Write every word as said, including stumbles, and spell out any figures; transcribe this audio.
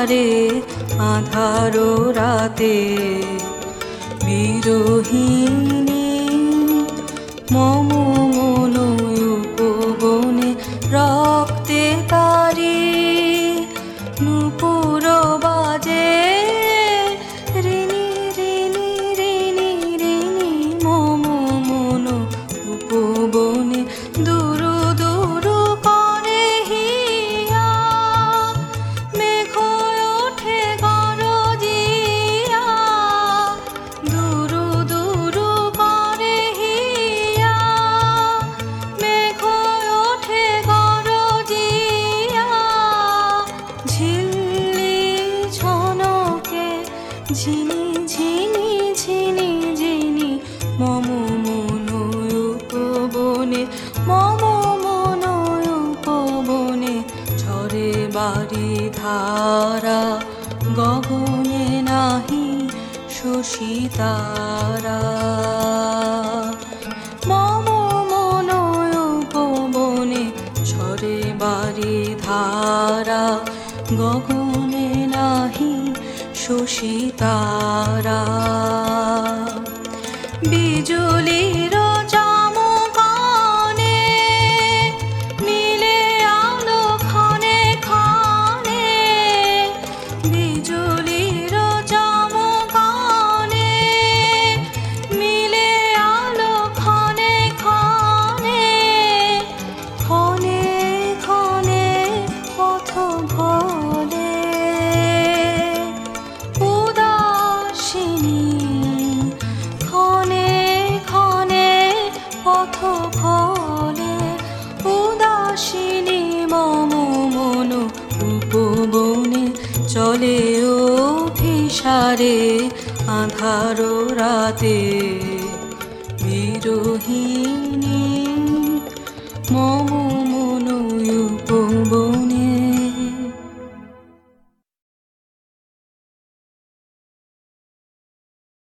অভিসারে আঁধারো রাতে বিরোহিণী মম মন উপবনে রক্তে তারি নূপুর বাজে রিনি রিনি রিনি রিনি মম মন উপবনে দুরু দুরু করে হিয়া মেঘ ওঠে গরজিয়া দুরু দুরু করে হিয়া মেঘ ওঠে গরজিয়া ঝিল্লি ঝনকে ঝিনি ঝিনি ঝিনি ঝিনি মম মন উপবনে মম মন উপবনে ঝরে বাড়ি ধারা গগনে নাহি শশী তারা মম মন উপবনে ঝরে বাড়ি ধারা গগনে নাহি শশী তারা বিজুলির চমকানে নীলে আলো ক্ষণে ক্ষণে বিজুলির চমকানে নীলে আলো ক্ষণে ক্ষণে ক্ষণে ক্ষণে পথ ভোলে উদাসিনী ক্ষণে ক্ষণে পথ ভোলে উদাসিনী মম মন উপবনে চলে অভিসারে আঁধারো রাতে বিরোহিণী।